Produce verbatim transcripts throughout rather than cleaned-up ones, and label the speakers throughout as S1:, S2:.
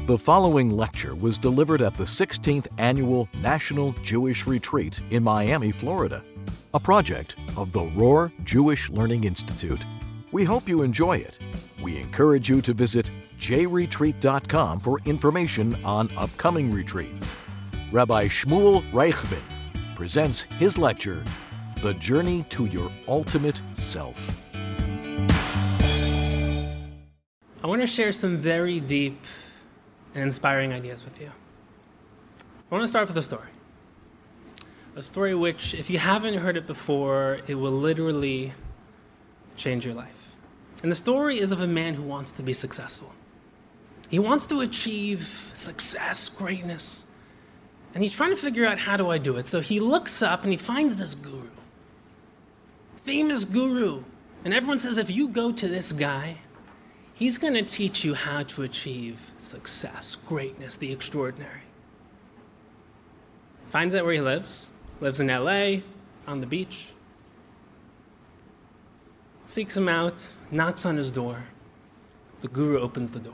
S1: The following lecture was delivered at the sixteenth Annual National Jewish Retreat in Miami, Florida, a project of the Rohr Jewish Learning Institute. We hope you enjoy it. We encourage you to visit j retreat dot com for information on upcoming retreats. Rabbi Shmuel Reichman presents his lecture, The Journey to Your Ultimate Self.
S2: I want to share some very deep and inspiring ideas with you. I want to start with a story. A story which, if you haven't heard it before, it will literally change your life. And the story is of a man who wants to be successful. He wants to achieve success, greatness, and he's trying to figure out, how do I do it? So he looks up and he finds this guru, famous guru, and everyone says, if you go to this guy, he's going to teach you how to achieve success, greatness, the extraordinary. Finds out where he lives, lives in L A, on the beach, seeks him out, knocks on his door. The guru opens the door.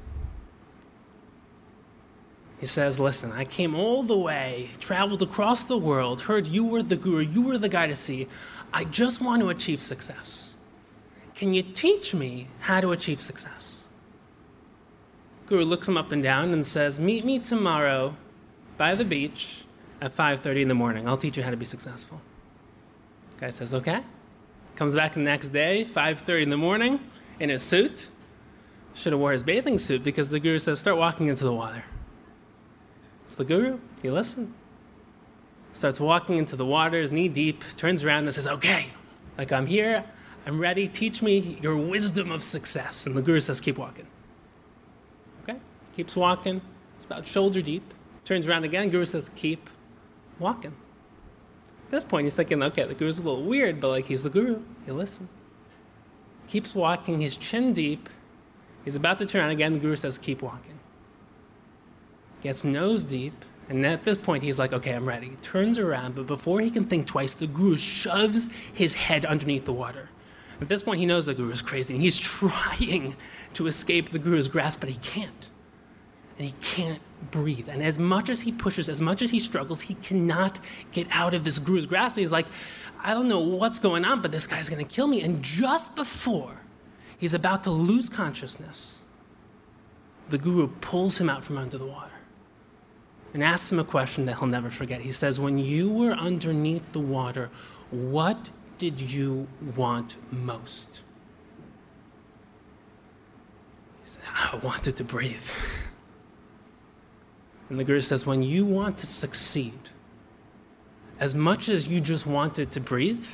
S2: He says, listen, I came all the way, traveled across the world, heard you were the guru, you were the guy to see. I just want to achieve success. Can you teach me how to achieve success? Guru looks him up and down and says, meet me tomorrow by the beach at five thirty in the morning. I'll teach you how to be successful. Guy says, okay. Comes back the next day, five thirty in the morning, in his suit. Should have wore his bathing suit because the guru says, start walking into the water. So the guru, he listens. Starts walking into the water, is knee deep, turns around and says, okay, like I'm here, I'm ready, teach me your wisdom of success. And the guru says, keep walking. Okay, keeps walking, it's about shoulder deep. Turns around again, guru says, keep walking. At this point, he's thinking, okay, the guru's a little weird, but like he's the guru, he'll listen. Keeps walking, he's chin deep. He's about to turn around again, the guru says, keep walking. Gets nose deep, and at this point, he's like, okay, I'm ready. He turns around, but before he can think twice, the guru shoves his head underneath the water. At this point, he knows the guru is crazy, and he's trying to escape the guru's grasp, but he can't. And he can't breathe. And as much as he pushes, as much as he struggles, he cannot get out of this guru's grasp. He's like, I don't know what's going on, but this guy's going to kill me. And just before he's about to lose consciousness, the guru pulls him out from under the water and asks him a question that he'll never forget. He says, when you were underneath the water, what did you want most? He said, I wanted to breathe. And the guru says, when you want to succeed, as much as you just wanted to breathe,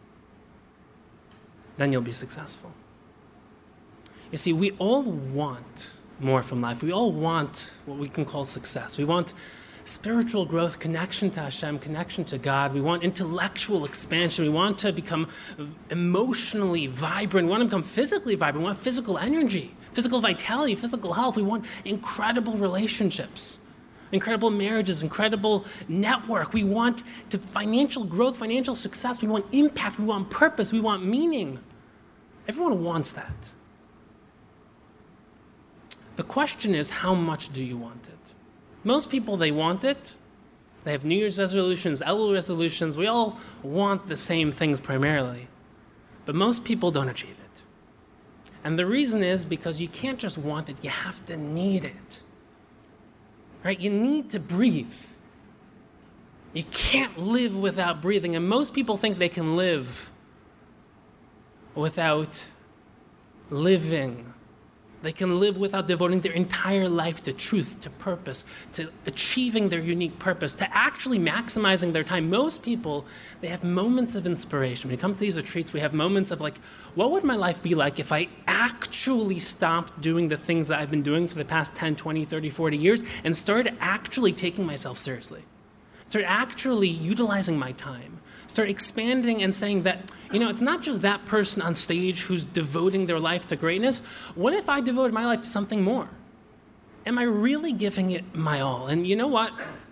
S2: then you'll be successful. You see, we all want more from life. We all want what we can call success. We want spiritual growth, connection to Hashem, connection to God. We want intellectual expansion. We want to become emotionally vibrant. We want to become physically vibrant. We want physical energy, physical vitality, physical health. We want incredible relationships, incredible marriages, incredible network. We want to financial growth, financial success. We want impact. We want purpose. We want meaning. Everyone wants that. The question is, how much do you want it? Most people, they want it. They have New Year's resolutions, Elul resolutions. We all want the same things primarily. But most people don't achieve it. And the reason is because you can't just want it, you have to need it. Right? You need to breathe. You can't live without breathing. And most people think they can live without living. They can live without devoting their entire life to truth, to purpose, to achieving their unique purpose, to actually maximizing their time. Most people, they have moments of inspiration. When we come to these retreats, we have moments of like, what would my life be like if I actually stopped doing the things that I've been doing for the past ten, twenty, thirty, forty years and started actually taking myself seriously? Start actually utilizing my time. Start expanding and saying that, you know, it's not just that person on stage who's devoting their life to greatness. What if I devoted my life to something more? Am I really giving it my all? And you know what?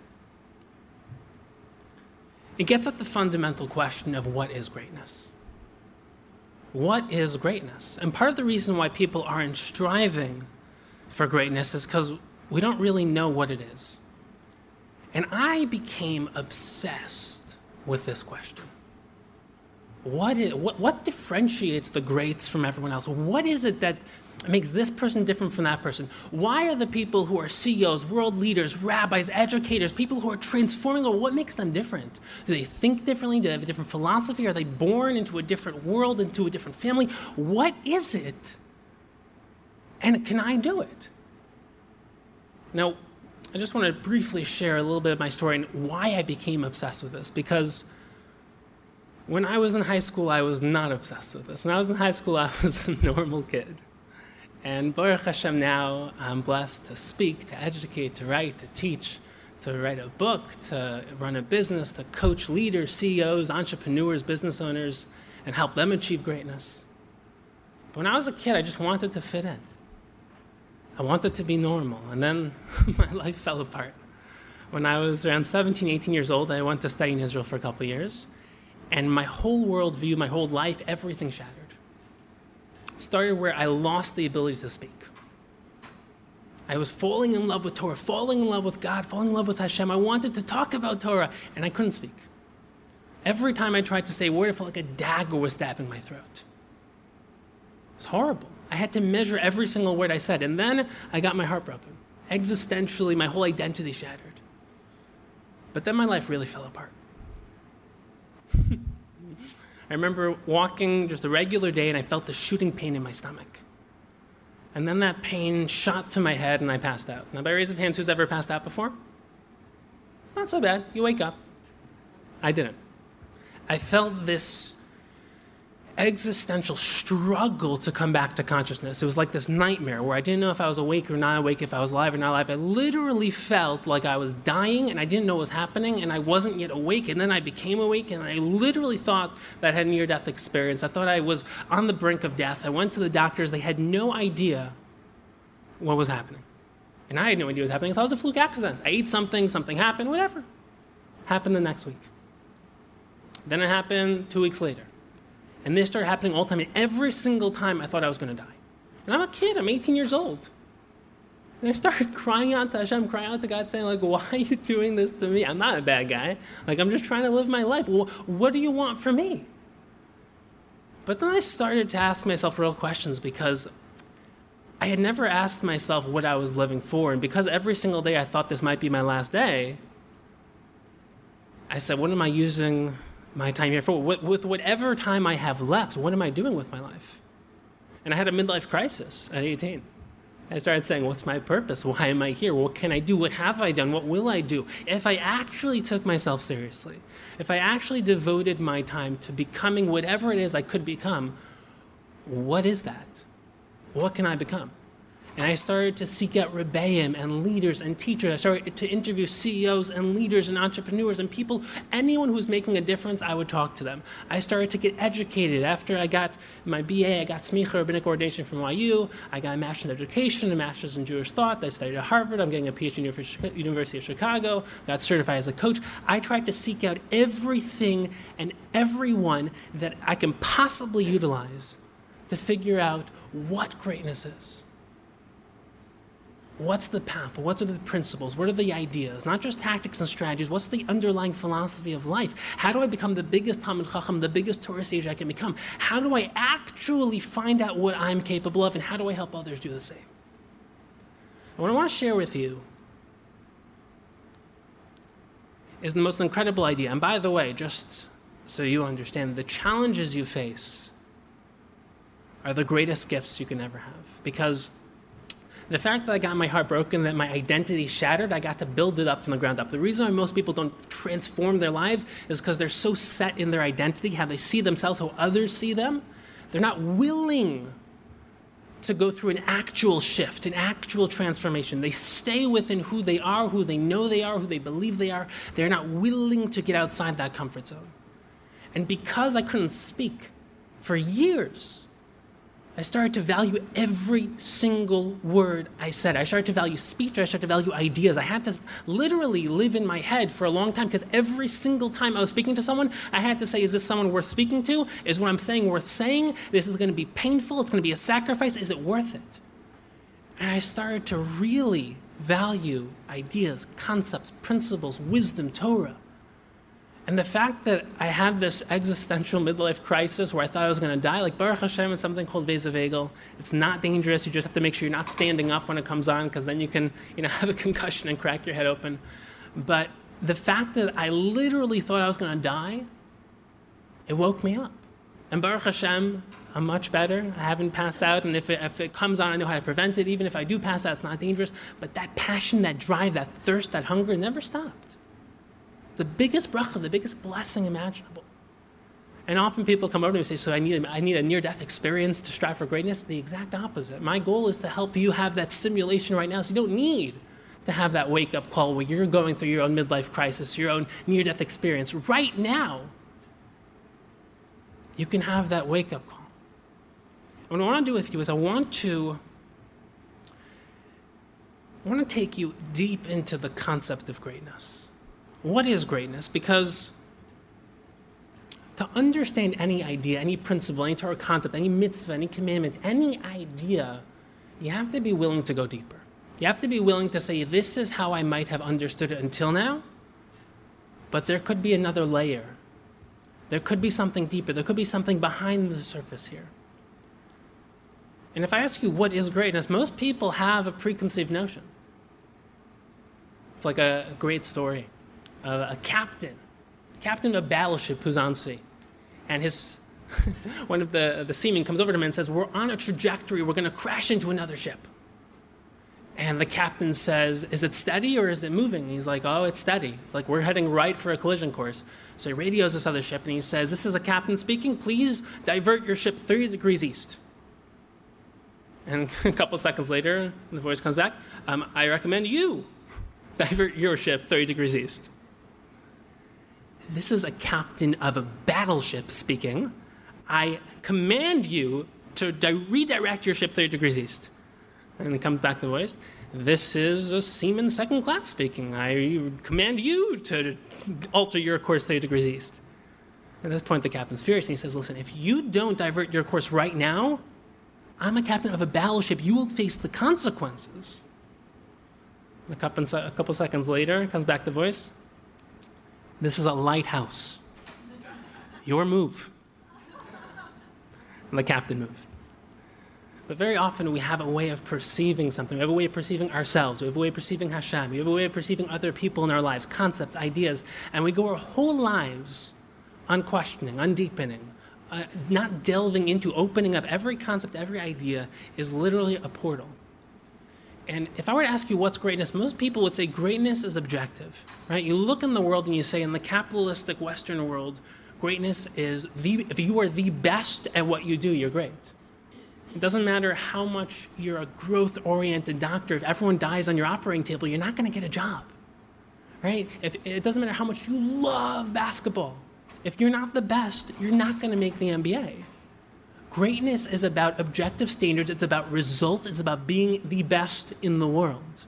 S2: It gets at the fundamental question of what is greatness? What is greatness? And part of the reason why people aren't striving for greatness is because we don't really know what it is. And I became obsessed with this question. What, is, what, what differentiates the greats from everyone else? What is it that makes this person different from that person? Why are the people who are C E Os, world leaders, rabbis, educators, people who are transforming the world, what makes them different? Do they think differently? Do they have a different philosophy? Are they born into a different world, into a different family? What is it? And can I do it? Now, I just want to briefly share a little bit of my story and why I became obsessed with this, because when I was in high school, I was not obsessed with this. When I was in high school, I was a normal kid. And Baruch Hashem, now I'm blessed to speak, to educate, to write, to teach, to write a book, to run a business, to coach leaders, C E Os, entrepreneurs, business owners, and help them achieve greatness. But when I was a kid, I just wanted to fit in. I wanted to be normal. And then my life fell apart. When I was around seventeen, eighteen years old, I went to study in Israel for a couple of years. And my whole worldview, my whole life, everything shattered. It started where I lost the ability to speak. I was falling in love with Torah, falling in love with God, falling in love with Hashem. I wanted to talk about Torah, and I couldn't speak. Every time I tried to say a word, it felt like a dagger was stabbing my throat. It was horrible. I had to measure every single word I said, and then I got my heart broken. Existentially, my whole identity shattered. But then my life really fell apart. I remember walking just a regular day and I felt the shooting pain in my stomach. And then that pain shot to my head and I passed out. Now, by raise of hands, who's ever passed out before? It's not so bad. You wake up. I didn't. I felt this existential struggle to come back to consciousness. It was like this nightmare where I didn't know if I was awake or not awake, if I was alive or not alive. I literally felt like I was dying and I didn't know what was happening and I wasn't yet awake. And then I became awake and I literally thought that I had a near-death experience. I thought I was on the brink of death. I went to the doctors. They had no idea what was happening. And I had no idea what was happening. I thought it was a fluke accident. I ate something, something happened, whatever. Happened the next week. Then it happened two weeks later. And this started happening all the time. And every single time I thought I was going to die. And I'm a kid. I'm eighteen years old. And I started crying out to Hashem, crying out to God, saying, like, why are you doing this to me? I'm not a bad guy. Like, I'm just trying to live my life. Well, what do you want from me? But then I started to ask myself real questions because I had never asked myself what I was living for. And because every single day I thought this might be my last day, I said, what am I using my time here for? With whatever time I have left, what am I doing with my life? And I had a midlife crisis at eighteen. I started saying, what's my purpose? Why am I here? What can I do? What have I done? What will I do? If I actually took myself seriously, if I actually devoted my time to becoming whatever it is I could become, what is that? What can I become? And I started to seek out rebbeim and leaders and teachers. I started to interview C E Os and leaders and entrepreneurs and people, anyone who's making a difference, I would talk to them. I started to get educated. After I got my B A, I got Smicha Rabbinic Ordination from Y U. I got a Master's in Education, a Master's in Jewish Thought. I studied at Harvard. I'm getting a P H D at the University of Chicago. Got certified as a coach. I tried to seek out everything and everyone that I can possibly utilize to figure out what greatness is. What's the path? What are the principles? What are the ideas? Not just tactics and strategies. What's the underlying philosophy of life? How do I become the biggest Talmid Chacham, the biggest Torah sage I can become? How do I actually find out what I'm capable of, and how do I help others do the same? And what I want to share with you is the most incredible idea. And by the way, just so you understand, the challenges you face are the greatest gifts you can ever have. Because the fact that I got my heart broken, that my identity shattered, I got to build it up from the ground up. The reason why most people don't transform their lives is because they're so set in their identity, how they see themselves, how others see them. They're not willing to go through an actual shift, an actual transformation. They stay within who they are, who they know they are, who they believe they are. They're not willing to get outside that comfort zone. And because I couldn't speak for years, I started to value every single word I said. I started to value speech. I started to value ideas. I had to literally live in my head for a long time because every single time I was speaking to someone, I had to say, is this someone worth speaking to? Is what I'm saying worth saying? This is going to be painful. It's going to be a sacrifice. Is it worth it? And I started to really value ideas, concepts, principles, wisdom, Torah. And the fact that I had this existential midlife crisis where I thought I was going to die, like Baruch Hashem, it's something called Veza Vagel. It's not dangerous. You just have to make sure you're not standing up when it comes on, because then you can, you know, have a concussion and crack your head open. But the fact that I literally thought I was going to die, it woke me up. And Baruch Hashem, I'm much better. I haven't passed out, and if it, if it comes on, I know how to prevent it. Even if I do pass out, it's not dangerous. But that passion, that drive, that thirst, that hunger never stopped. The biggest bracha, the biggest blessing imaginable. And often people come over to me and say, so I need, I need a near-death experience to strive for greatness? The exact opposite. My goal is to help you have that simulation right now, so you don't need to have that wake-up call where you're going through your own midlife crisis, your own near-death experience. Right now, you can have that wake-up call. What I want to do with you is I want to, I want to take you deep into the concept of greatness. What is greatness? Because to understand any idea, any principle, any Torah concept, any mitzvah, any commandment, any idea, you have to be willing to go deeper. You have to be willing to say, this is how I might have understood it until now, but there could be another layer. There could be something deeper. There could be something behind the surface here. And if I ask you what is greatness, most people have a preconceived notion. It's like a, a great story. Uh, a captain, captain of a battleship who's on sea. And his, one of the, the seamen comes over to him and says, we're on a trajectory, we're going to crash into another ship. And the captain says, is it steady or is it moving? And he's like, oh, it's steady. It's like, we're heading right for a collision course. So he radios this other ship and he says, this is a captain speaking, please divert your ship thirty degrees east. And a couple seconds later, the voice comes back, um, I recommend you divert your ship thirty degrees east. This is a captain of a battleship speaking. I command you to di- redirect your ship thirty degrees east. And then comes back the voice. This is a seaman second class speaking. I command you to alter your course thirty degrees east. At this point, the captain's furious, and he says, listen, if you don't divert your course right now, I'm a captain of a battleship. You will face the consequences. And a couple, a couple seconds later, comes back the voice. This is a lighthouse. Your move. And the captain moved. But very often we have a way of perceiving something. We have a way of perceiving ourselves. We have a way of perceiving Hashem. We have a way of perceiving other people in our lives, concepts, ideas. And we go our whole lives unquestioning, undeepening, uh, not delving into, opening up. Every concept, every idea is literally a portal. And if I were to ask you what's greatness, most people would say greatness is objective, right? You look in the world and you say in the capitalistic Western world, greatness is the, if you are the best at what you do, you're great. It doesn't matter how much you're a growth-oriented doctor. If everyone dies on your operating table, you're not going to get a job, right? If, it doesn't matter how much you love basketball. If you're not the best, you're not going to make the N B A. Greatness is about objective standards. It's about results. It's about being the best in the world.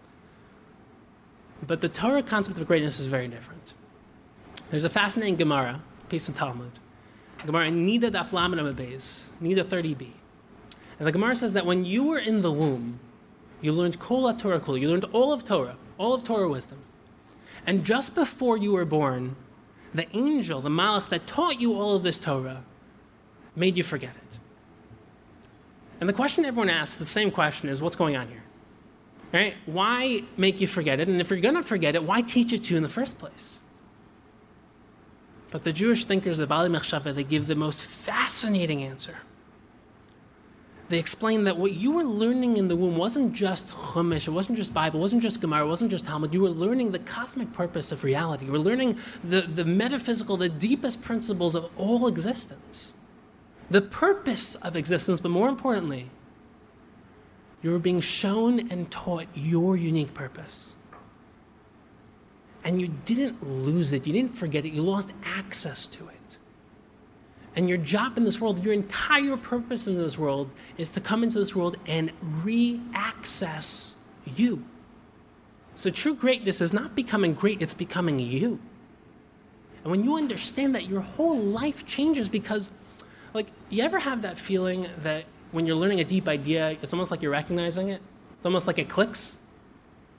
S2: But the Torah concept of greatness is very different. There's a fascinating Gemara, piece of Talmud. Gemara Nida Daf Lamed Amud Beis, Nida thirty b. And the Gemara says that when you were in the womb, you learned Kol HaTorah Kula. You learned all of Torah, all of Torah wisdom. And just before you were born, the angel, the Malach that taught you all of this Torah, made you forget it. And the question everyone asks, the same question, is what's going on here? Right? Why make you forget it? And if you're going to forget it, why teach it to you in the first place? But the Jewish thinkers, the Baalei Machshava, they give the most fascinating answer. They explain that what you were learning in the womb wasn't just Chumash, it wasn't just Bible, it wasn't just Gemara, it wasn't just Talmud. You were learning the cosmic purpose of reality. You were learning the, the metaphysical, the deepest principles of all existence. The purpose of existence, but more importantly, you were being shown and taught your unique purpose. And you didn't lose it, you didn't forget it, you lost access to it. And your job in this world, your entire purpose in this world, is to come into this world and re-access you. So true greatness is not becoming great, it's becoming you. And when you understand that, your whole life changes because, like, you ever have that feeling that when you're learning a deep idea, it's almost like you're recognizing it? It's almost like it clicks.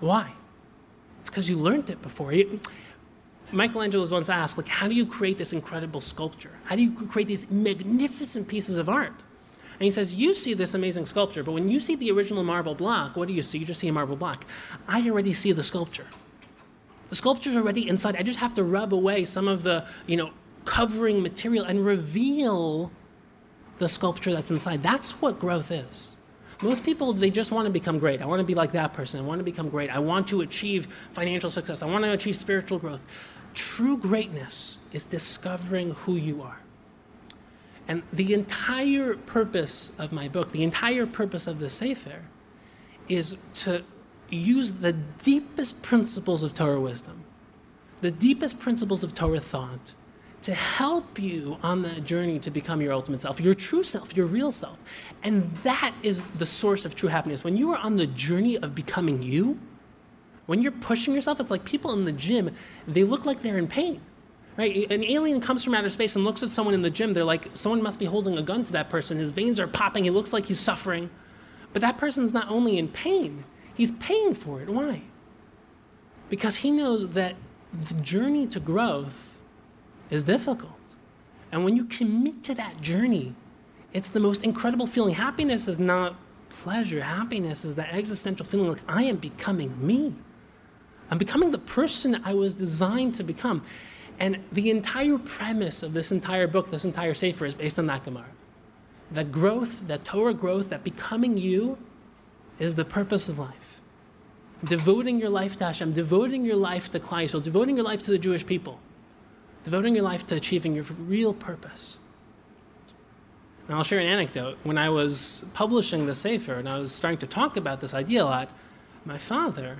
S2: Why? It's because you learned it before. You, Michelangelo was once asked, like, how do you create this incredible sculpture? How do you create these magnificent pieces of art? And he says, you see this amazing sculpture, but when you see the original marble block, what do you see? You just see a marble block. I already see the sculpture. The sculpture's already inside. I just have to rub away some of the, you know, covering material and reveal the sculpture that's inside. That's what growth is. Most people, they just want to become great. I want to be like that person. I want to become great. I want to achieve financial success. I want to achieve spiritual growth. True greatness is discovering who you are. And the entire purpose of my book, the entire purpose of the Sefer, is to use the deepest principles of Torah wisdom, the deepest principles of Torah thought, to help you on the journey to become your ultimate self, your true self, your real self. And that is the source of true happiness. When you are on the journey of becoming you, when you're pushing yourself, it's like people in the gym, they look like they're in pain. Right? An alien comes from outer space and looks at someone in the gym. They're like, someone must be holding a gun to that person. His veins are popping. He looks like he's suffering. But that person's not only in pain, he's paying for it. Why? Because he knows that the journey to growth is difficult. And when you commit to that journey, it's the most incredible feeling. Happiness is not pleasure. Happiness is that existential feeling like I am becoming me. I'm becoming the person I was designed to become. And the entire premise of this entire book, this entire Sefer, is based on that Gemara. That growth, that Torah growth, that becoming you is the purpose of life. Devoting your life to Hashem, devoting your life to Klal Yisrael, devoting your life to the Jewish people, devoting your life to achieving your real purpose. And I'll share an anecdote. When I was publishing the Sefer and I was starting to talk about this idea a lot, my father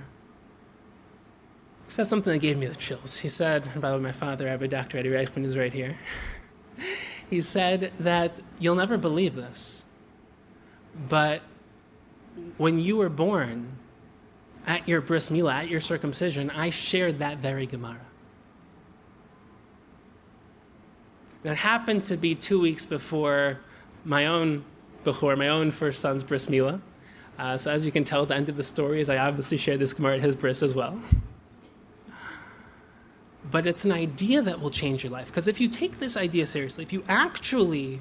S2: said something that gave me the chills. He said, and by the way, my father, Rabbi Doctor Eddie Reichman, is right here. He said that you'll never believe this, but when you were born, at your bris milah, at your circumcision, I shared that very Gemara. That happened to be two weeks before my own bechor, my own first son's bris milah. Uh, so as you can tell, at the end of the story is I obviously shared this Gemara at his bris as well. But it's an idea that will change your life. Because if you take this idea seriously, if you actually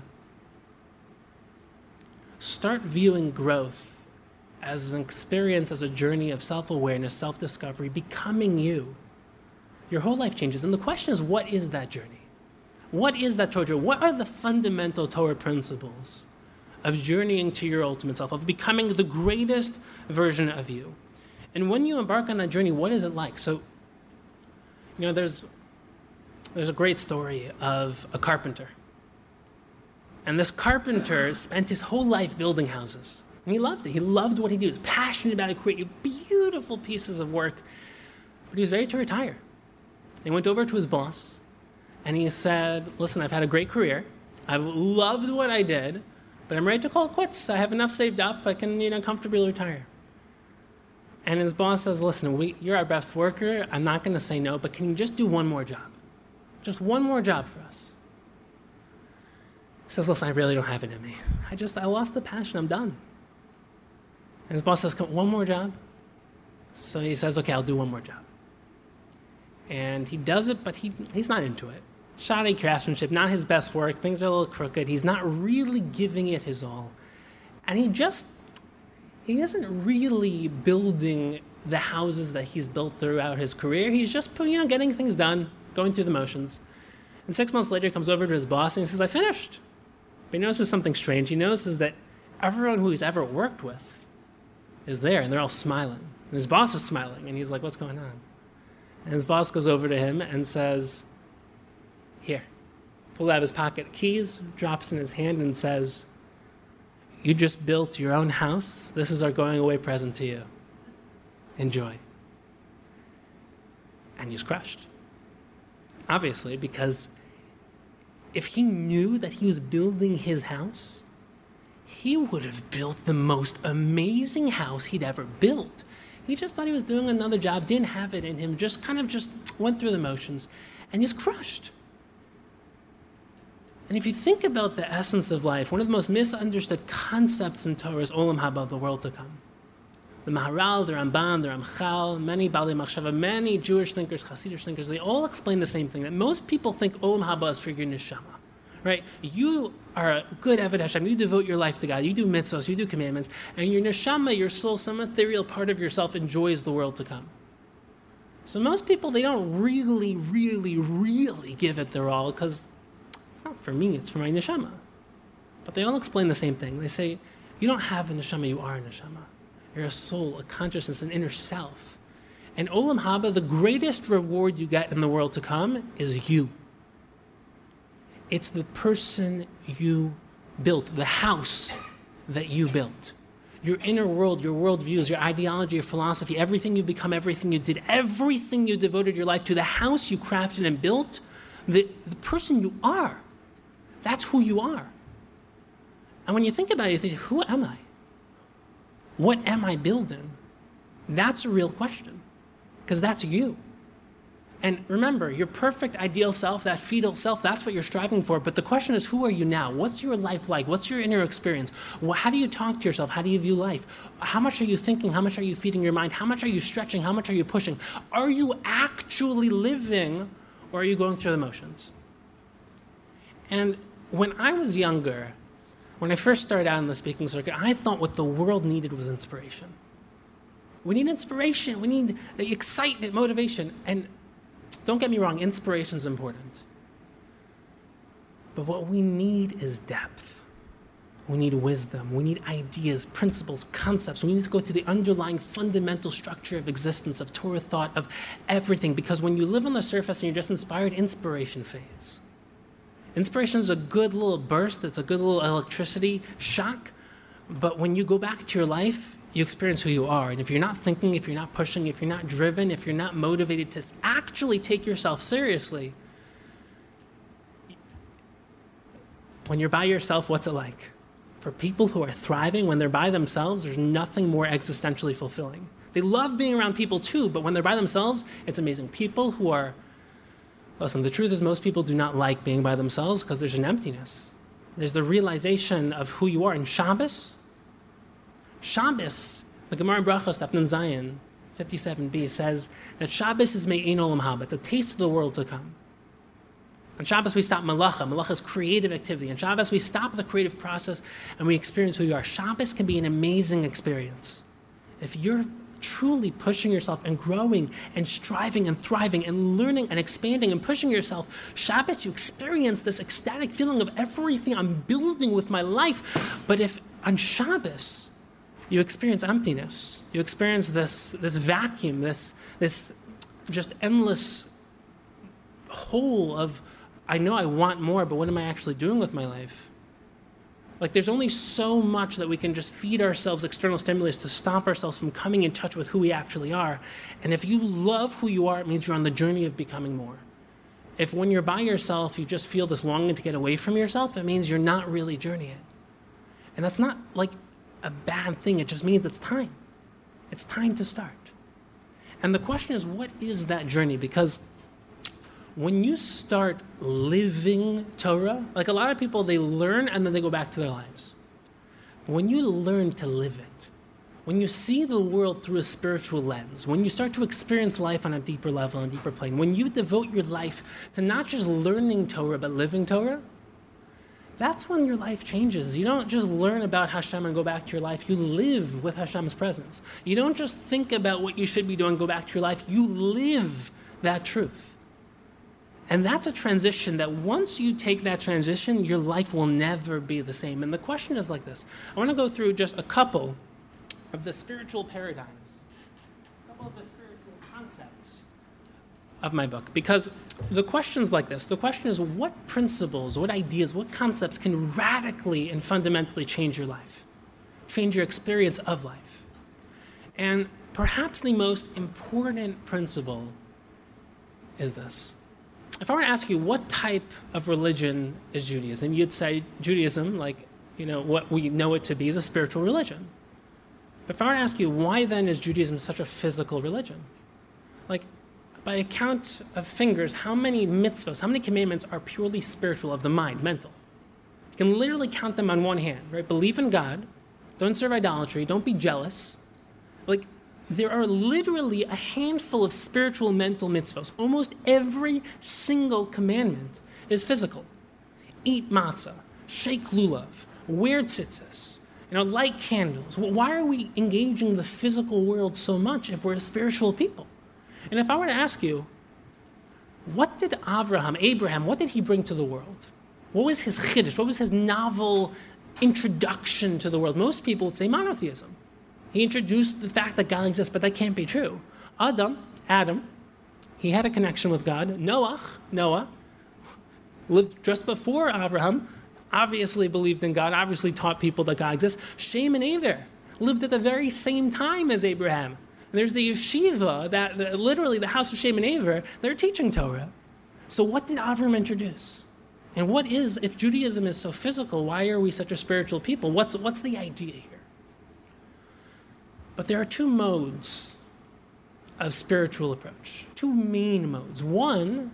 S2: start viewing growth as an experience, as a journey of self-awareness, self-discovery, becoming you, your whole life changes. And the question is, what is that journey? What is that Torah? What are the fundamental Torah principles of journeying to your ultimate self, of becoming the greatest version of you? And when you embark on that journey, what is it like? So, you know, there's, there's a great story of a carpenter. And this carpenter spent his whole life building houses. And he loved it. He loved what he did. He was passionate about it, creating beautiful pieces of work. But he was ready to retire. He went over to his boss, and he said, listen, I've had a great career. I've loved what I did, but I'm ready to call it quits. I have enough saved up. I can, you know, comfortably retire. And his boss says, listen, we, you're our best worker. I'm not going to say no, but can you just do one more job? Just one more job for us. He says, listen, I really don't have it in me. I just, I lost the passion. I'm done. And his boss says, come, one more job? So he says, okay, I'll do one more job. And he does it, but he, he's not into it. Shoddy craftsmanship, not his best work. Things are a little crooked. He's not really giving it his all. And he just, he isn't really building the houses that he's built throughout his career. He's just, you know, getting things done, going through the motions. And six months later, he comes over to his boss and he says, I finished. But he notices something strange. He notices that everyone who he's ever worked with is there, and they're all smiling. And his boss is smiling, and he's like, what's going on? And his boss goes over to him and says, here, pulled out of his pocket keys, drops in his hand and says, you just built your own house. This is our going away present to you. Enjoy. And he's crushed. Obviously, because if he knew that he was building his house, he would have built the most amazing house he'd ever built. He just thought he was doing another job, didn't have it in him, just kind of just went through the motions, and he's crushed. And if you think about the essence of life, one of the most misunderstood concepts in Torah is Olam Haba, the world to come. The Maharal, the Ramban, the Ramchal, many Balei Machshava, many Jewish thinkers, Hasidic thinkers, they all explain the same thing, that most people think Olam Haba is for your neshama, right? You are a good Eved Hashem, you devote your life to God, you do mitzvahs, you do commandments, and your neshama, your soul, some ethereal part of yourself enjoys the world to come. So most people, they don't really, really, really give it their all, because it's not for me, it's for my neshama. But they all explain the same thing. They say, you don't have a neshama, you are a neshama. You're a soul, a consciousness, an inner self. And Olam Haba, the greatest reward you get in the world to come is you. It's the person you built, the house that you built. Your inner world, your worldviews, your ideology, your philosophy, everything you become, everything you did, everything you devoted your life to, the house you crafted and built, the, the person you are. That's who you are. And when you think about it, you think, who am I? What am I building? That's a real question, because that's you. And remember, your perfect ideal self, that fetal self, that's what you're striving for. But the question is, who are you now? What's your life like? What's your inner experience? How do you talk to yourself? How do you view life? How much are you thinking? How much are you feeding your mind? How much are you stretching? How much are you pushing? Are you actually living, or are you going through the motions? And when I was younger, when I first started out in the speaking circuit, I thought what the world needed was inspiration. We need inspiration. We need excitement, motivation. And don't get me wrong, inspiration is important. But what we need is depth. We need wisdom. We need ideas, principles, concepts. We need to go to the underlying fundamental structure of existence, of Torah thought, of everything. Because when you live on the surface and you're just inspired, inspiration fades. Inspiration is a good little burst, it's a good little electricity shock, but when you go back to your life, you experience who you are. And if you're not thinking, if you're not pushing, if you're not driven, if you're not motivated to actually take yourself seriously, when you're by yourself, what's it like? For people who are thriving, when they're by themselves, there's nothing more existentially fulfilling. They love being around people too, but when they're by themselves, it's amazing. People who are Listen, the truth is most people do not like being by themselves because there's an emptiness. There's the realization of who you are. In Shabbos, Shabbos, the Gemara in Brachos, Daf Nun Zayin, fifty-seven b, says that Shabbos is Me'ein Olam Haba. It's a taste of the world to come. On Shabbos, we stop Malacha. Malacha is creative activity. On Shabbos, we stop the creative process and we experience who you are. Shabbos can be an amazing experience. If you're truly pushing yourself and growing and striving and thriving and learning and expanding and pushing yourself, Shabbos, you experience this ecstatic feeling of everything I'm building with my life. But if on Shabbos you experience emptiness, you experience this, this vacuum, this, this just endless hole of, I know I want more, but what am I actually doing with my life? Like, there's only so much that we can just feed ourselves external stimulus to stop ourselves from coming in touch with who we actually are. And if you love who you are, it means you're on the journey of becoming more. If when you're by yourself, you just feel this longing to get away from yourself, it means you're not really journeying. And that's not like a bad thing. It just means it's time. It's time to start. And the question is, what is that journey? Because when you start living Torah, like a lot of people, they learn and then they go back to their lives. But when you learn to live it, when you see the world through a spiritual lens, when you start to experience life on a deeper level, on a deeper plane, when you devote your life to not just learning Torah, but living Torah, that's when your life changes. You don't just learn about Hashem and go back to your life. You live with Hashem's presence. You don't just think about what you should be doing, go back to your life. You live that truth. And that's a transition that once you take that transition, your life will never be the same. And the question is like this. I want to go through just a couple of the spiritual paradigms, a couple of the spiritual concepts of my book. Because the question's like this. The question is, what principles, what ideas, what concepts can radically and fundamentally change your life, change your experience of life? And perhaps the most important principle is this. If I were to ask you what type of religion is Judaism, you'd say Judaism, like, you know, what we know it to be, is a spiritual religion. But if I were to ask you, why then is Judaism such a physical religion? Like, by a count of fingers, how many mitzvahs, how many commandments are purely spiritual, of the mind, mental? You can literally count them on one hand, right? Believe in God, don't serve idolatry, don't be jealous, Like, there are literally a handful of spiritual mental mitzvahs. Almost every single commandment is physical. Eat matzah, shake lulav, wear tzitzis, you know, light candles. Why are we engaging the physical world so much if we're a spiritual people? And if I were to ask you, what did Avraham, Abraham, what did he bring to the world? What was his chiddush? What was his novel introduction to the world? Most people would say monotheism. He introduced the fact that God exists, but that can't be true. Adam, Adam, he had a connection with God. Noah, Noah, lived just before Abraham, obviously believed in God, obviously taught people that God exists. Shem and Ever lived at the very same time as Abraham. And there's the yeshiva, that, that literally the house of Shem and Ever, they're teaching Torah. So what did Avraham introduce? And what is, if Judaism is so physical, why are we such a spiritual people? What's, what's the idea here? But there are two modes of spiritual approach, two main modes. One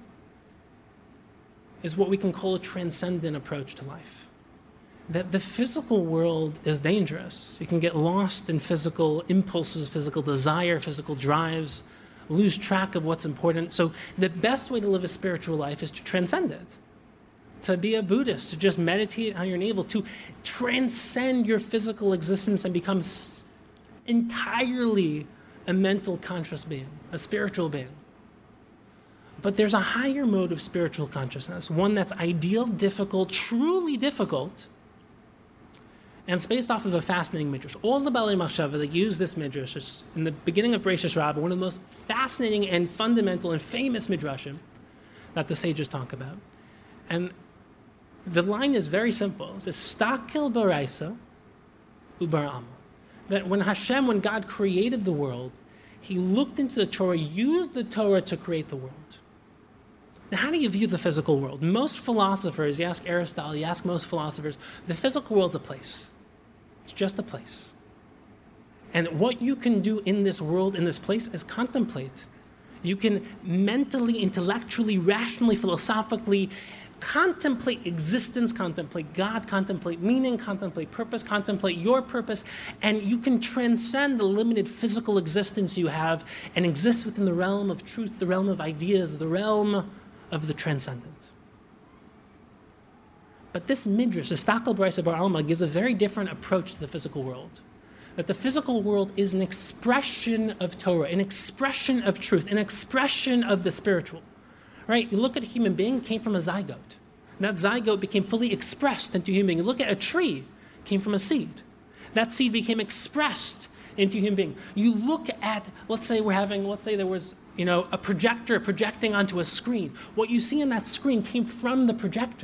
S2: is what we can call a transcendent approach to life. That the physical world is dangerous. You can get lost in physical impulses, physical desire, physical drives, lose track of what's important. So the best way to live a spiritual life is to transcend it. To be a Buddhist, to just meditate on your navel, to transcend your physical existence and become entirely a mental conscious being, a spiritual being. But there's a higher mode of spiritual consciousness, one that's ideal, difficult, truly difficult, and it's based off of a fascinating midrash. All the Balei Machshava that use this midrash is in the beginning of Bereishis Rabbah, one of the most fascinating and fundamental and famous midrashim that the sages talk about. And the line is very simple. It says, Stakel baraisa ubara'ama. That when Hashem, when God created the world, he looked into the Torah, used the Torah to create the world. Now, how do you view the physical world? Most philosophers, you ask Aristotle, you ask most philosophers, the physical world's a place. It's just a place. And what you can do in this world, in this place, is contemplate. You can mentally, intellectually, rationally, philosophically contemplate existence, contemplate God, contemplate meaning, contemplate purpose, contemplate your purpose, and you can transcend the limited physical existence you have and exist within the realm of truth, the realm of ideas, the realm of the transcendent. But this midrash, the Stakel baraisa ubara'ama, gives a very different approach to the physical world. That the physical world is an expression of Torah, an expression of truth, an expression of the spiritual. Right? You look at a human being, it came from a zygote. And that zygote became fully expressed into a human being. You look at a tree, it came from a seed. That seed became expressed into a human being. You look at, let's say we're having, let's say there was, you know, a projector projecting onto a screen. What you see on that screen came from the projector.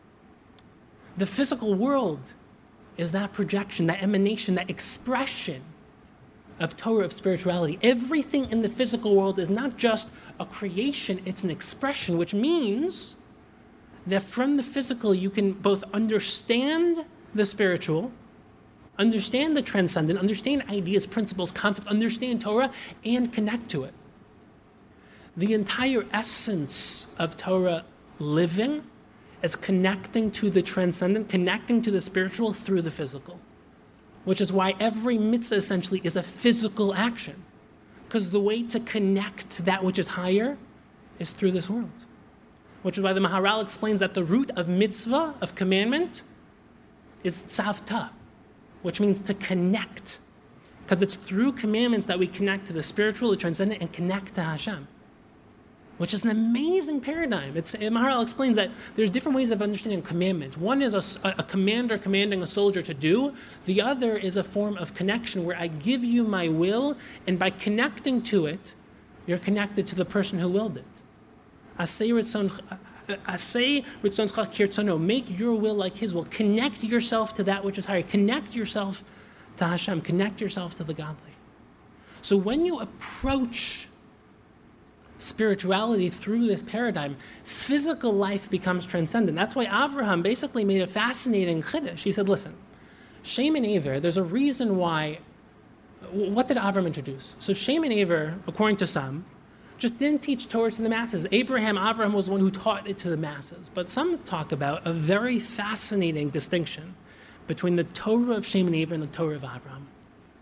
S2: The physical world is that projection, that emanation, that expression of Torah, of spirituality. Everything in the physical world is not just a creation, it's an expression, which means that from the physical you can both understand the spiritual, understand the transcendent, understand ideas, principles, concepts, understand Torah, and connect to it. The entire essence of Torah living is connecting to the transcendent, connecting to the spiritual through the physical. Which is why every mitzvah essentially is a physical action. Because the way to connect to that which is higher is through this world. Which is why the Maharal explains that the root of mitzvah, of commandment, is tzavta, which means to connect. Because it's through commandments that we connect to the spiritual, the transcendent, and connect to Hashem. Which is an amazing paradigm. It's, Maharal explains that there's different ways of understanding commandment. One is a, a commander commanding a soldier to do. The other is a form of connection where I give you my will, and by connecting to it, you're connected to the person who willed it. Asay ritzoncha kirtzono. Make your will like his will. Connect yourself to that which is higher. Connect yourself to Hashem. Connect yourself to the godly. So when you approach spirituality through this paradigm, physical life becomes transcendent. That's why Avraham basically made a fascinating chiddush. He said, listen, Shem and Ever, there's a reason why, what did Avraham introduce? So Shem and Ever, according to some, just didn't teach Torah to the masses. Abraham, Avraham was the one who taught it to the masses. But some talk about a very fascinating distinction between the Torah of Shem and Ever and the Torah of Avraham.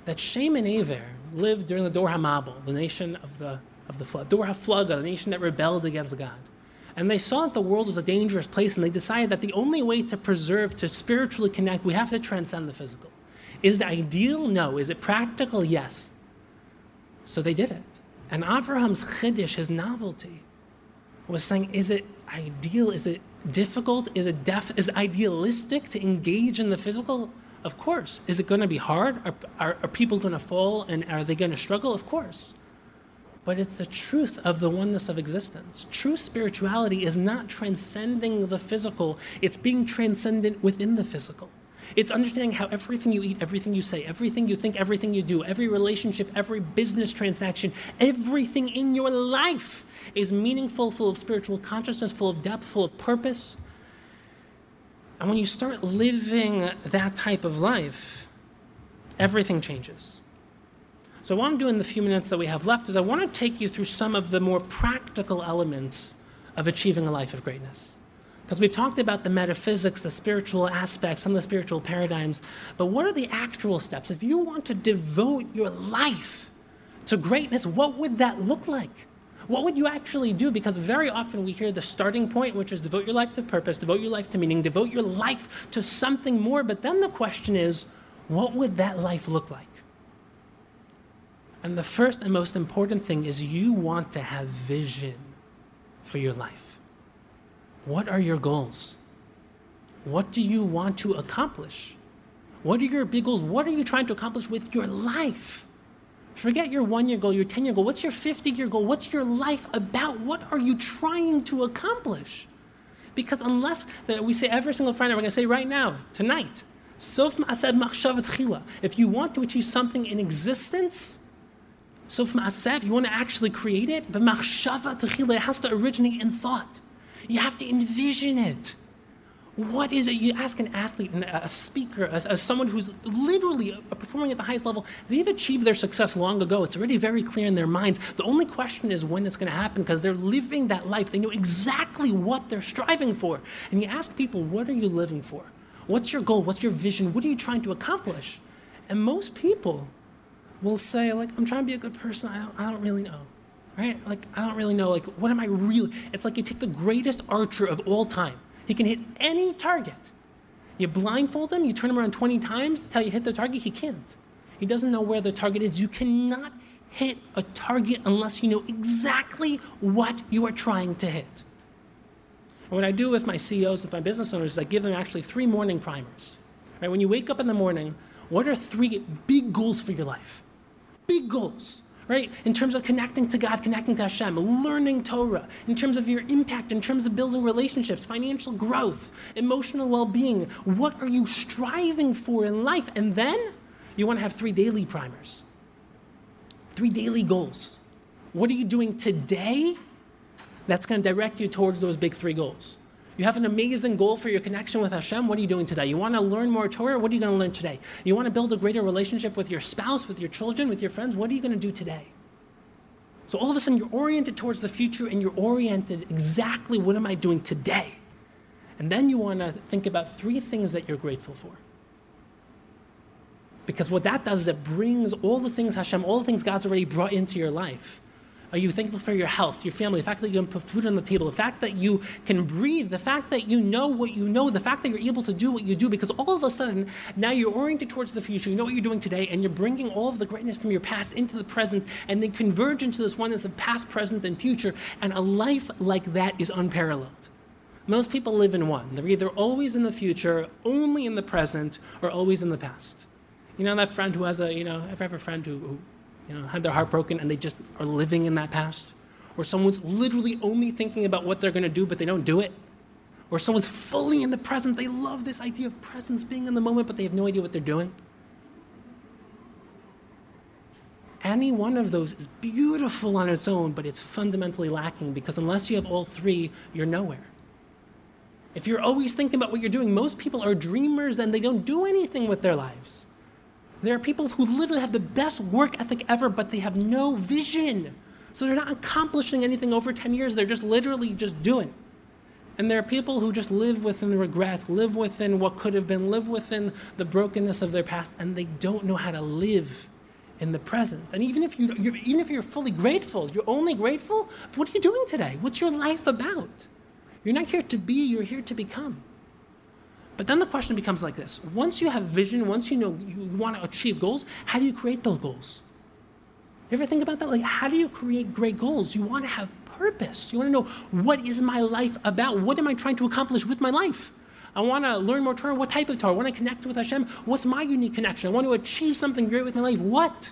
S2: that Shem and Aver lived during the Dor HaMabul, the nation of the, of the flood, Dor HaFlaga, the nation that rebelled against God. And they saw that the world was a dangerous place, and they decided that the only way to preserve, to spiritually connect, we have to transcend the physical. Is it ideal? No. Is it practical? Yes. So they did it. And Avraham's chiddush, his novelty, was saying, is it ideal? Is it difficult? Is it def- is it idealistic to engage in the physical? Of course. Is it going to be hard? Are, are, are people going to fall, and are they going to struggle? Of course. But it's the truth of the oneness of existence. True spirituality is not transcending the physical. It's being transcendent within the physical. It's understanding how everything you eat, everything you say, everything you think, everything you do, every relationship, every business transaction, everything in your life is meaningful, full of spiritual consciousness, full of depth, full of purpose. And when you start living that type of life, everything changes. So what I want to do in the few minutes that we have left is I want to take you through some of the more practical elements of achieving a life of greatness. Because we've talked about the metaphysics, the spiritual aspects, some of the spiritual paradigms, but what are the actual steps? If you want to devote your life to greatness, what would that look like? What would you actually do? Because very often we hear the starting point, which is devote your life to purpose, devote your life to meaning, devote your life to something more, but then the question is, what would that life look like? And the first and most important thing is you want to have vision for your life. What are your goals? What do you want to accomplish? What are your big goals? What are you trying to accomplish with your life? Forget your one-year goal, your ten-year goal. What's your fifty-year goal? What's your life about? What are you trying to accomplish? Because unless that we say every single Friday, we're going to say right now, tonight, Sof ma'aseh machshavat chila. If you want to achieve something in existence, Sof ma'aseh, if you want to actually create it, but machshavat chila, it has to originate in thought. You have to envision it. What is it? You ask an athlete, a speaker, as, as someone who's literally performing at the highest level, they've achieved their success long ago. It's already very clear in their minds. The only question is when it's going to happen, because they're living that life. They know exactly what they're striving for. And you ask people, what are you living for? What's your goal? What's your vision? What are you trying to accomplish? And most people will say, like, I'm trying to be a good person. I don't, I don't really know. Right? Like, I don't really know. Like, what am I really? It's like you take the greatest archer of all time. He can hit any target. You blindfold him, you turn him around twenty times until you hit the target, he can't. He doesn't know where the target is. You cannot hit a target unless you know exactly what you are trying to hit. And what I do with my C E Os, with my business owners, is I give them actually three morning primers. Right? When you wake up in the morning, what are three big goals for your life? Big goals. Right? In terms of connecting to God, connecting to Hashem, learning Torah, in terms of your impact, in terms of building relationships, financial growth, emotional well-being, what are you striving for in life? And then you want to have three daily primers, three daily goals. What are you doing today that's going to direct you towards those big three goals? You have an amazing goal for your connection with Hashem. What are you doing today? You want to learn more Torah? What are you going to learn today? You want to build a greater relationship with your spouse, with your children, with your friends? What are you going to do today? So all of a sudden, you're oriented towards the future, and you're oriented exactly what am I doing today? And then you want to think about three things that you're grateful for. Because what that does is it brings all the things Hashem, all the things God's already brought into your life. Are you thankful for your health, your family, the fact that you can put food on the table, the fact that you can breathe, the fact that you know what you know, the fact that you're able to do what you do, because all of a sudden, now you're oriented towards the future, you know what you're doing today, and you're bringing all of the greatness from your past into the present, and they converge into this oneness of past, present, and future, and a life like that is unparalleled. Most people live in one. They're either always in the future, only in the present, or always in the past. You know that friend who has a, you know, ever have a friend who, who you know, had their heart broken and they just are living in that past? Or someone's literally only thinking about what they're going to do, but they don't do it? Or someone's fully in the present. They love this idea of presence, being in the moment, but they have no idea what they're doing. Any one of those is beautiful on its own, but it's fundamentally lacking, because unless you have all three, you're nowhere. If you're always thinking about what you're doing, most people are dreamers and they don't do anything with their lives. There are people who literally have the best work ethic ever, but they have no vision. So they're not accomplishing anything over ten years. They're just literally just doing. And there are people who just live within regret, live within what could have been, live within the brokenness of their past, and they don't know how to live in the present. And even if, you, you're, even if you're fully grateful, you're only grateful, what are you doing today? What's your life about? You're not here to be, you're here to become. But then the question becomes like this. Once you have vision, once you know you want to achieve goals, how do you create those goals? You ever think about that? Like, how do you create great goals? You want to have purpose. You want to know, what is my life about? What am I trying to accomplish with my life? I want to learn more Torah. What type of Torah? I want to connect with Hashem. What's my unique connection? I want to achieve something great with my life. What?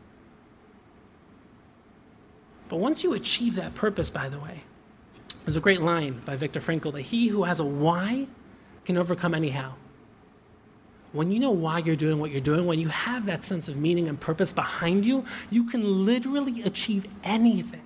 S2: But once you achieve that purpose, by the way, there's a great line by Viktor Frankl that he who has a why can overcome any how. When you know why you're doing what you're doing, when you have that sense of meaning and purpose behind you, you can literally achieve anything.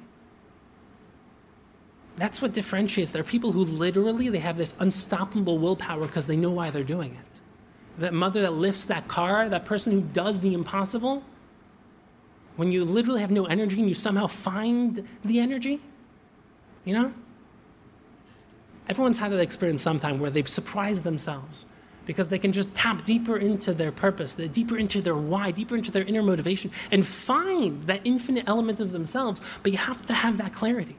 S2: That's what differentiates. There are people who literally, they have this unstoppable willpower because they know why they're doing it. That mother that lifts that car, that person who does the impossible, when you literally have no energy and you somehow find the energy, you know? Everyone's had that experience sometime where they've surprised themselves because they can just tap deeper into their purpose, deeper into their why, deeper into their inner motivation, and find that infinite element of themselves, but you have to have that clarity.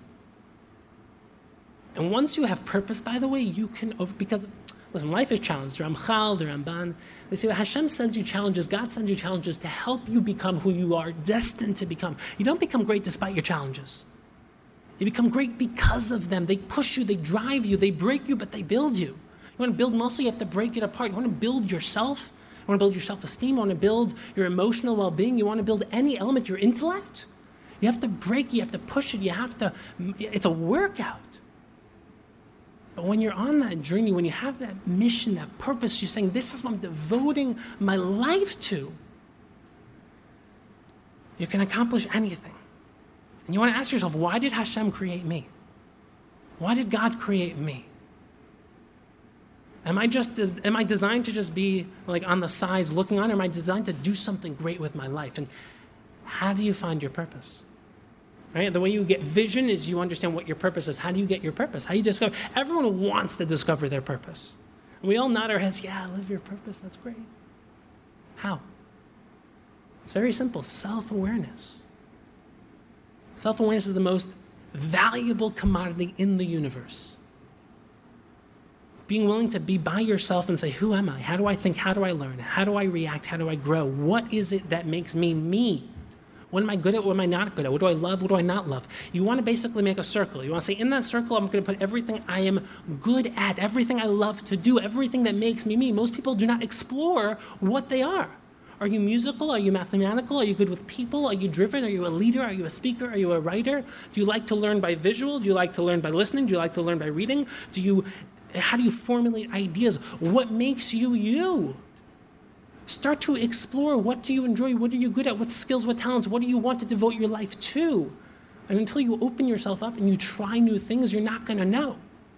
S2: And once you have purpose, by the way, you can, over, because, listen, life is challenged. The Ramchal, the Ramban, they say that Hashem sends you challenges, God sends you challenges to help you become who you are destined to become. You don't become great despite your challenges. You become great because of them. They push you, they drive you, they break you, but they build you. You want to build muscle, you have to break it apart. You want to build yourself, you want to build your self-esteem, you want to build your emotional well-being, you want to build any element, your intellect. You have to break it, you have to push it, you have to, it's a workout. But when you're on that journey, when you have that mission, that purpose, you're saying, this is what I'm devoting my life to, you can accomplish anything. And you want to ask yourself, why did Hashem create me? Why did God create me? Am I just, am I designed to just be like on the sides looking on, or am I designed to do something great with my life? And how do you find your purpose? Right? The way you get vision is you understand what your purpose is. How do you get your purpose? How do you discover? Everyone wants to discover their purpose. And we all nod our heads, yeah, live your purpose, that's great. How? It's very simple, self-awareness. Self-awareness is the most valuable commodity in the universe. Being willing to be by yourself and say, who am I? How do I think? How do I learn? How do I react? How do I grow? What is it that makes me me? What am I good at? What am I not good at? What do I love? What do I not love? You want to basically make a circle. You want to say, in that circle, I'm going to put everything I am good at, everything I love to do, everything that makes me me. Most people do not explore what they are. Are you musical? Are you mathematical? Are you good with people? Are you driven? Are you a leader? Are you a speaker? Are you a writer? Do you like to learn by visual? Do you like to learn by listening? Do you like to learn by reading? Do you, how do you formulate ideas? What makes you you? Start to explore, what do you enjoy? What are you good at? What skills, what talents? What do you want to devote your life to? And until you open yourself up and you try new things, you're not going to know.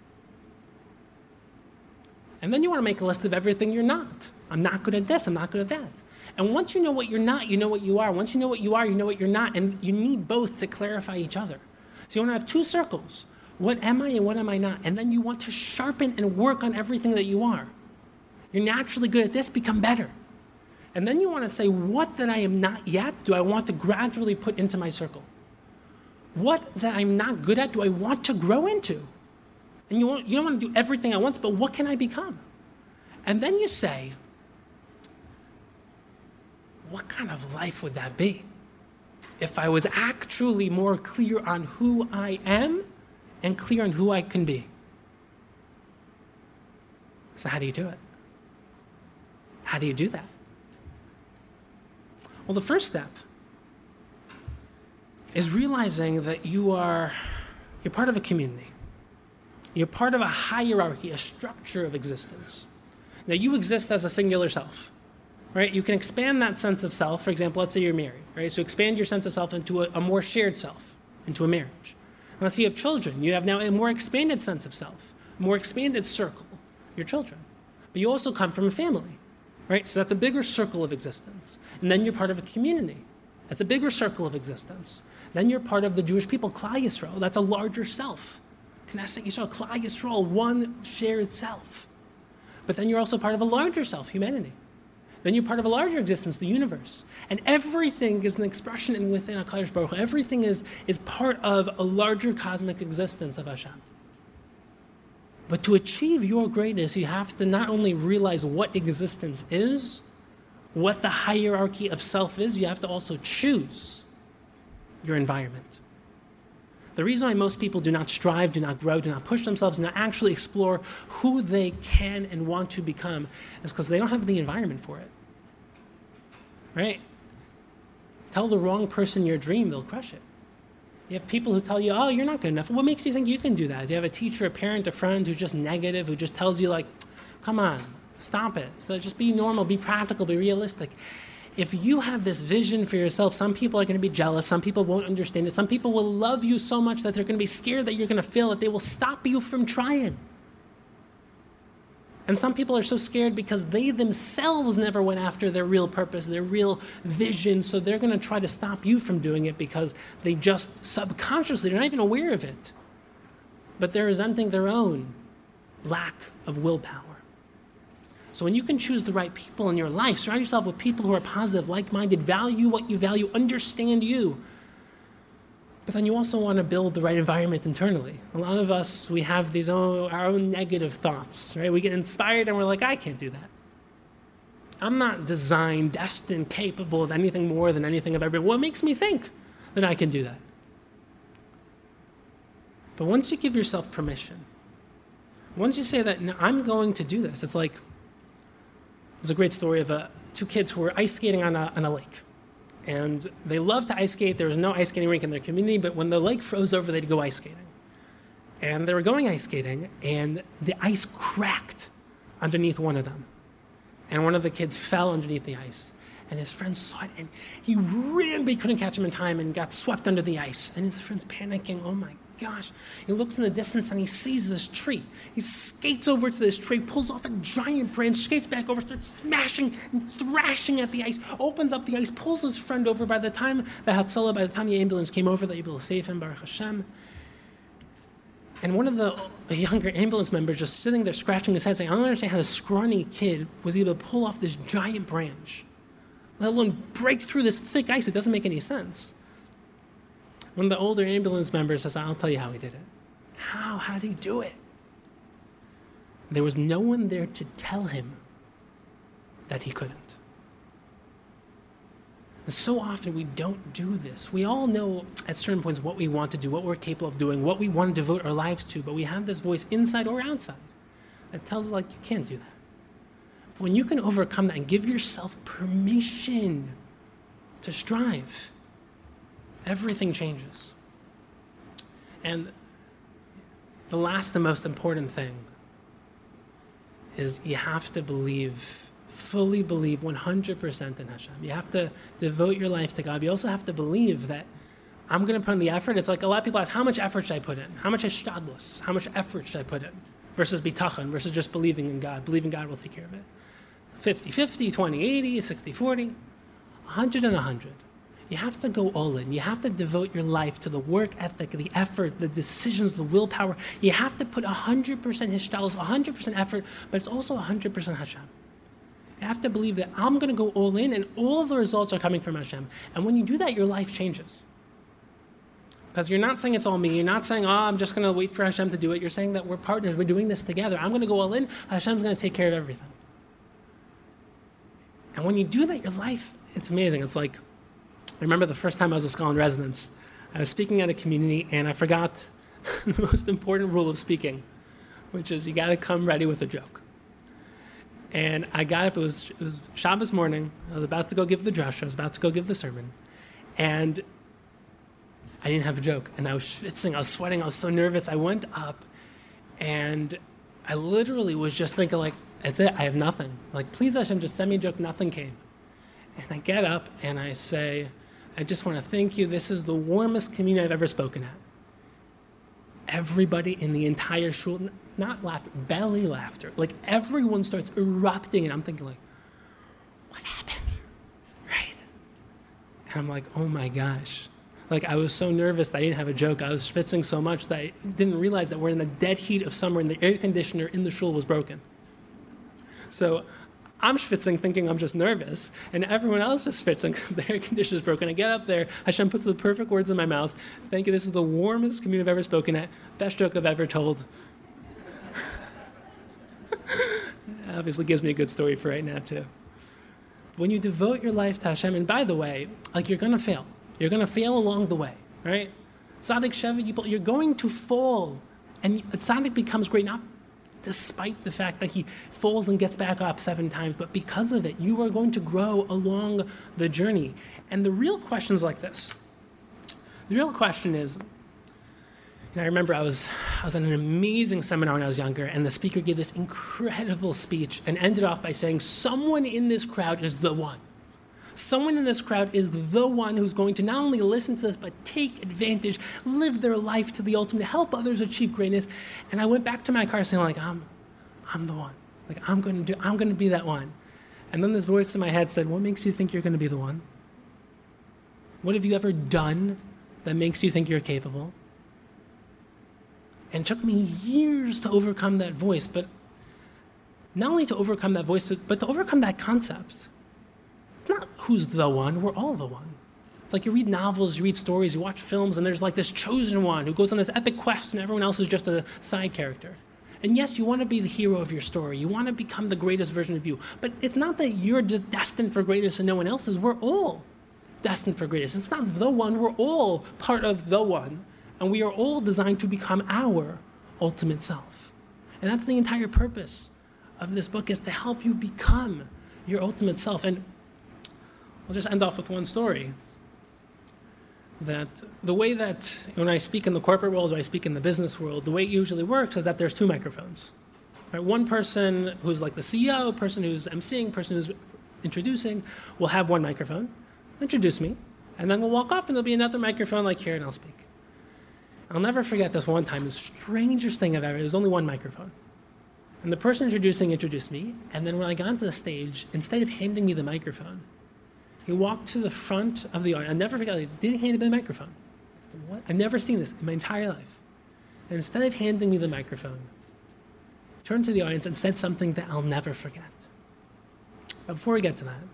S2: And then you want to make a list of everything you're not. I'm not good at this. I'm not good at that. And once you know what you're not, you know what you are. Once you know what you are, you know what you're not. And you need both to clarify each other. So you want to have two circles. What am I and what am I not? And then you want to sharpen and work on everything that you are. You're naturally good at this, become better. And then you want to say, what that I am not yet do I want to gradually put into my circle? What that I'm not good at do I want to grow into? And you, want, you don't want to do everything at once, but what can I become? And then you say, what kind of life would that be if I was actually more clear on who I am and clear on who I can be? So how do you do it? How do you do that? Well, the first step is realizing that you are, you're part of a community. You're part of a hierarchy, a structure of existence. Now, you exist as a singular self, right? You can expand that sense of self. For example, let's say you're married, right? So expand your sense of self into a, a more shared self, into a marriage. And let's say you have children. You have now a more expanded sense of self, a more expanded circle, your children. But you also come from a family. Right? So that's a bigger circle of existence. And then you're part of a community. That's a bigger circle of existence. Then you're part of the Jewish people, Klal Yisrael. That's a larger self. Knesset Yisrael, Klal Yisrael, one shared self. But then you're also part of a larger self, humanity. Then you're part of a larger existence, the universe. And everything is an expression in within HaKadosh Baruch Hu. Everything is, is part of a larger cosmic existence of Hashem. But to achieve your greatness, you have to not only realize what existence is, what the hierarchy of self is, you have to also choose your environment. The reason why most people do not strive, do not grow, do not push themselves, do not actually explore who they can and want to become is because they don't have the environment for it. Right? Tell the wrong person your dream, they'll crush it. You have people who tell you, oh, you're not good enough. What makes you think you can do that? Do you have a teacher, a parent, a friend who's just negative, who just tells you, like, come on, stop it. So just be normal, be practical, be realistic. If you have this vision for yourself, some people are going to be jealous, some people won't understand it, some people will love you so much that they're going to be scared that you're going to fail, that they will stop you from trying. And some people are so scared because they themselves never went after their real purpose, their real vision, so they're going to try to stop you from doing it because they just subconsciously, they're not even aware of it, but they're resenting their own lack of willpower. So when you can choose the right people in your life, surround yourself with people who are positive, like-minded, value what you value, understand you. But then you also want to build the right environment internally. A lot of us, we have these own, our own negative thoughts, right? We get inspired and we're like, I can't do that. I'm not designed, destined, capable of anything more than anything of everyone. What makes me think that I can do that? But once you give yourself permission, once you say that, no, I'm going to do this, it's like, there's a great story of uh, two kids who were ice skating on a, on a lake. And they loved to ice skate. There was no ice skating rink in their community, but when the lake froze over, they'd go ice skating. And they were going ice skating, and the ice cracked underneath one of them. And one of the kids fell underneath the ice. And his friend saw it, and he ran, but he couldn't catch him in time and got swept under the ice. And his friend's panicking, oh my gosh. He looks in the distance, and he sees this tree. He skates over to this tree, pulls off a giant branch, skates back over, starts smashing and thrashing at the ice, opens up the ice, pulls his friend over. By the time the Hatzalah, by the time the ambulance came over, they were able to save him, Baruch Hashem. And one of the younger ambulance members just sitting there scratching his head saying, I don't understand how this scrawny kid was able to pull off this giant branch, let alone break through this thick ice. It doesn't make any sense. One of the older ambulance members says, I'll tell you how he did it. How? How did he do it? There was no one there to tell him that he couldn't. And so often we don't do this. We all know at certain points what we want to do, what we're capable of doing, what we want to devote our lives to, but we have this voice inside or outside that tells us, like, you can't do that. But when you can overcome that and give yourself permission to strive, everything changes. And the last and most important thing is you have to believe, fully believe one hundred percent in Hashem. You have to devote your life to God. You also have to believe that I'm going to put in the effort. It's like a lot of people ask, how much effort should I put in? How much ishtadlus? How much effort should I put in? Versus bitachon, versus just believing in God. Believing God will take care of it. fifty fifty, twenty eighty, sixty forty, one hundred and one hundred. You have to go all in. You have to devote your life to the work ethic, the effort, the decisions, the willpower. You have to put one hundred percent hishtadlus, one hundred percent effort, but it's also one hundred percent Hashem. You have to believe that I'm going to go all in and all the results are coming from Hashem. And when you do that, your life changes. Because you're not saying it's all me. You're not saying, oh, I'm just going to wait for Hashem to do it. You're saying that we're partners. We're doing this together. I'm going to go all in. Hashem's going to take care of everything. And when you do that, your life, it's amazing. It's like, I remember the first time I was a scholar in residence. I was speaking at a community, and I forgot the most important rule of speaking, which is you got to come ready with a joke. And I got up, it was, it was Shabbos morning. I was about to go give the drush. I was about to go give the sermon. And I didn't have a joke. And I was schwitzing, I was sweating, I was so nervous. I went up, and I literally was just thinking, like, that's it, I have nothing. Like, please Hashem, just send me a joke. Nothing came. And I get up, and I say, I just want to thank you. This is the warmest community I've ever spoken at. Everybody in the entire shul, not laughter, belly laughter. Like, everyone starts erupting, and I'm thinking, like, what happened? Right? And I'm like, oh my gosh. Like, I was so nervous that I didn't have a joke. I was schwitzing so much that I didn't realize that we're in the dead heat of summer, and the air conditioner in the shul was broken. So I'm schwitzing thinking I'm just nervous, and everyone else is schwitzing because the air conditioner's broken. I get up there, Hashem puts the perfect words in my mouth. Thank you, this is the warmest communion I've ever spoken at, best joke I've ever told. Obviously gives me a good story for right now too. When you devote your life to Hashem, and by the way, like you're gonna fail. You're gonna fail along the way, right? Tzaddik Shevet, you're going to fall, and Tzaddik becomes great not despite the fact that he falls and gets back up seven times, but because of it, you are going to grow along the journey. And the real question is like this. The real question is, and I remember I was, I was at an amazing seminar when I was younger, and the speaker gave this incredible speech and ended off by saying, someone in this crowd is the one. Someone in this crowd is the one who's going to not only listen to this, but take advantage, live their life to the ultimate, help others achieve greatness. And I went back to my car saying, like, I'm, I'm the one. Like, I'm going to do, I'm going to be that one. And then this voice in my head said, what makes you think you're going to be the one? What have you ever done that makes you think you're capable? And it took me years to overcome that voice, but not only to overcome that voice, but to overcome that concept. It's not who's the one, we're all the one. It's like you read novels, you read stories, you watch films, and there's like this chosen one who goes on this epic quest and everyone else is just a side character. And yes, you want to be the hero of your story. You want to become the greatest version of you. But it's not that you're just destined for greatness and no one else is. We're all destined for greatness. It's not the one, we're all part of the one. And we are all designed to become our ultimate self. And that's the entire purpose of this book, is to help you become your ultimate self. And I'll just end off with one story. That the way that when I speak in the corporate world, when I speak in the business world, the way it usually works is that there's two microphones. Right? One person who's like the C E O, person who's emceeing, person who's introducing, will have one microphone, introduce me, and then we'll walk off and there'll be another microphone like here and I'll speak. I'll never forget this one time, the strangest thing I've ever, there was only one microphone. And the person introducing introduced me, and then when I got onto the stage, instead of handing me the microphone, he walked to the front of the audience. I'll never forget, he didn't hand me the microphone. What? I've never seen this in my entire life. And instead of handing me the microphone, he turned to the audience and said something that I'll never forget. But before we get to that,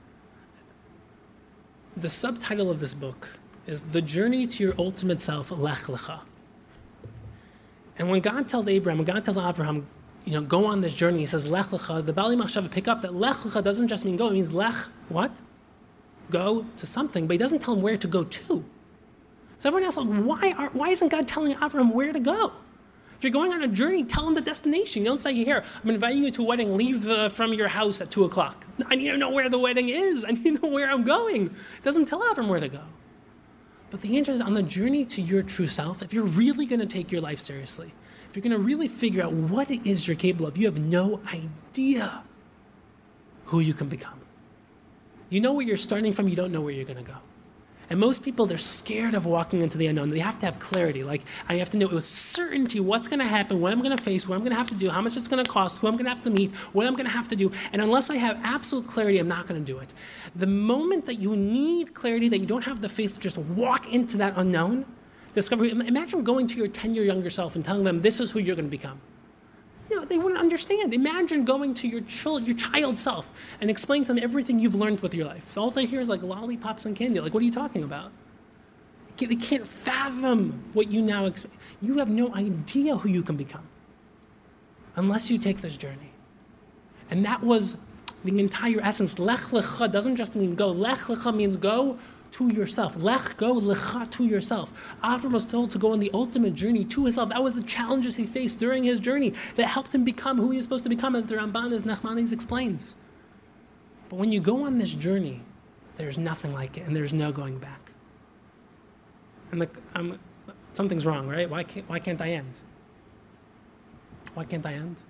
S2: the subtitle of this book is The Journey to Your Ultimate Self, Lech Lecha. And when God tells Abraham, when God tells Avraham, you know, go on this journey, he says Lech Lecha, the Bali Machshava pick up that Lech Lecha doesn't just mean go, it means Lech, what? Go to something, but he doesn't tell him where to go to. So everyone asks, like, why, are, why isn't God telling Avraham where to go? If you're going on a journey, tell him the destination. You don't say, here, I'm inviting you to a wedding, leave uh, from your house at two o'clock. I need to know where the wedding is. I need to know where I'm going. It doesn't tell Avraham where to go. But the answer is, on the journey to your true self, if you're really going to take your life seriously, if you're going to really figure out what it is you're capable of, you have no idea who you can become. You know where you're starting from, you don't know where you're going to go. And most people, they're scared of walking into the unknown. They have to have clarity. Like, I have to know with certainty what's going to happen, what I'm going to face, what I'm going to have to do, how much it's going to cost, who I'm going to have to meet, what I'm going to have to do. And unless I have absolute clarity, I'm not going to do it. The moment that you need clarity, that you don't have the faith to just walk into that unknown, discover, imagine going to your ten-year younger self and telling them, this is who you're going to become. You know, they wouldn't understand. Imagine going to your child, your child self and explaining to them everything you've learned with your life. All they hear is like lollipops and candy. Like, what are you talking about? They can't fathom what you now expect. You have no idea who you can become unless you take this journey. And that was the entire essence. Lech lecha doesn't just mean go. Lech lecha means go to yourself. Lech, go, lecha, to yourself. Avram was told to go on the ultimate journey to himself. That was the challenges he faced during his journey that helped him become who he was supposed to become, as the Ramban, as Nachmanides explains. But when you go on this journey, there's nothing like it, and there's no going back. And the, um, something's wrong, right? Why can't, why can't I end? Why can't I end?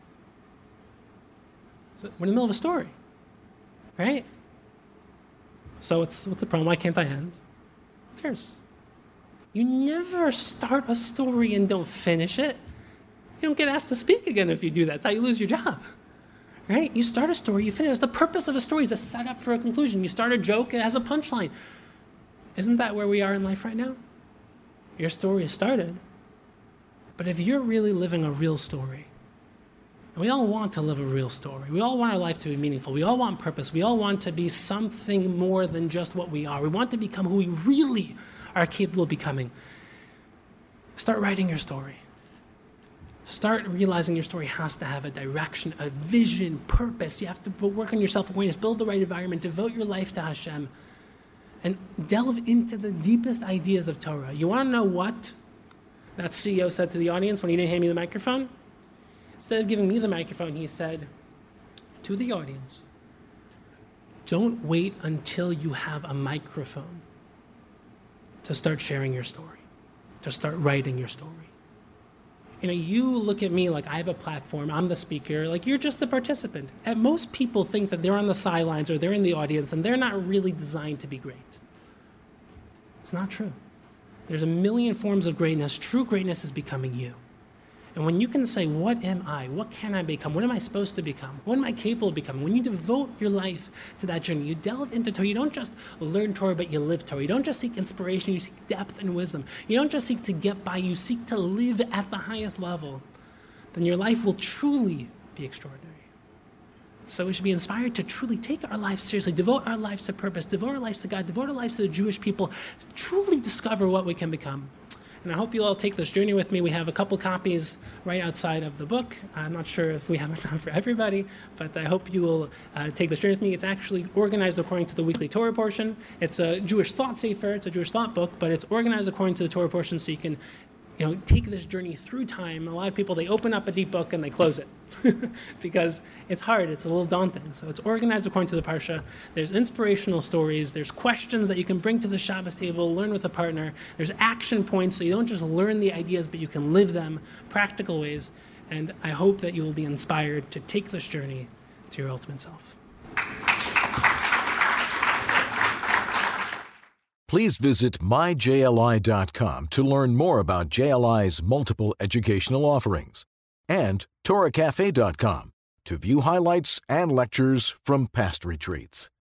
S2: So we're in the middle of a story, right? So what's, what's the problem? Why can't I end? Who cares? You never start a story and don't finish it. You don't get asked to speak again if you do that. That's how you lose your job, right? You start a story, you finish. The purpose of a story is to set up for a conclusion. You start a joke, it has a punchline. Isn't that where we are in life right now? Your story has started. But if you're really living a real story, and We all want to live a real story. We all want our life to be meaningful. We all want purpose. We all want to be something more than just what we are. We want to become who we really are capable of becoming. Start writing your story. Start realizing your story has to have a direction, a vision, purpose. You have to work on your self-awareness, build the right environment, devote your life to Hashem, and delve into the deepest ideas of Torah. You want to know what that C E O said to the audience when he didn't hand me the microphone? Instead of giving me the microphone, he said to the audience, don't wait until you have a microphone to start sharing your story, to start writing your story. You know, you look at me like I have a platform, I'm the speaker, like you're just the participant. And most people think that they're on the sidelines or they're in the audience and they're not really designed to be great. It's not true. There's a million forms of greatness. True greatness is becoming you. And when you can say, what am I? What can I become? What am I supposed to become? What am I capable of becoming? When you devote your life to that journey, you delve into Torah. You don't just learn Torah, but you live Torah. You don't just seek inspiration, you seek depth and wisdom. You don't just seek to get by, you seek to live at the highest level. Then your life will truly be extraordinary. So we should be inspired to truly take our lives seriously, devote our lives to purpose, devote our lives to God, devote our lives to the Jewish people, truly discover what we can become. And I hope you'll all take this journey with me. We have a couple copies right outside of the book. I'm not sure if we have enough for everybody, but I hope you will uh, take this journey with me. It's actually organized according to the weekly Torah portion. It's a Jewish thought sefer, it's a Jewish thought book, but it's organized according to the Torah portion so you can you know, take this journey through time. A lot of people, they open up a deep book and they close it because it's hard, it's a little daunting. So it's organized according to the Parsha. There's inspirational stories, there's questions that you can bring to the Shabbos table, learn with a partner. There's action points, so you don't just learn the ideas, but you can live them, practical ways. And I hope that you will be inspired to take this journey to your ultimate self.
S1: Please visit my J L I dot com to learn more about J L I's multiple educational offerings, and Torah Cafe dot com to view highlights and lectures from past retreats.